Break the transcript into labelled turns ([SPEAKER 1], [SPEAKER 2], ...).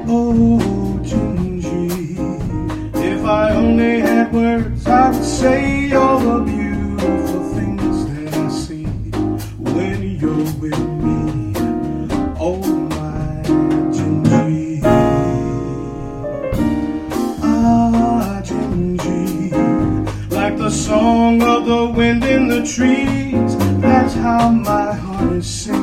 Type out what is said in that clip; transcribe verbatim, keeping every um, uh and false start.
[SPEAKER 1] Oh, Gingy, if I only had words, I would say all the beautiful things that I see when you're with me. Oh, my Gingy. Ah, Gingy, like the song of the wind in the trees, that's how my heart is singing.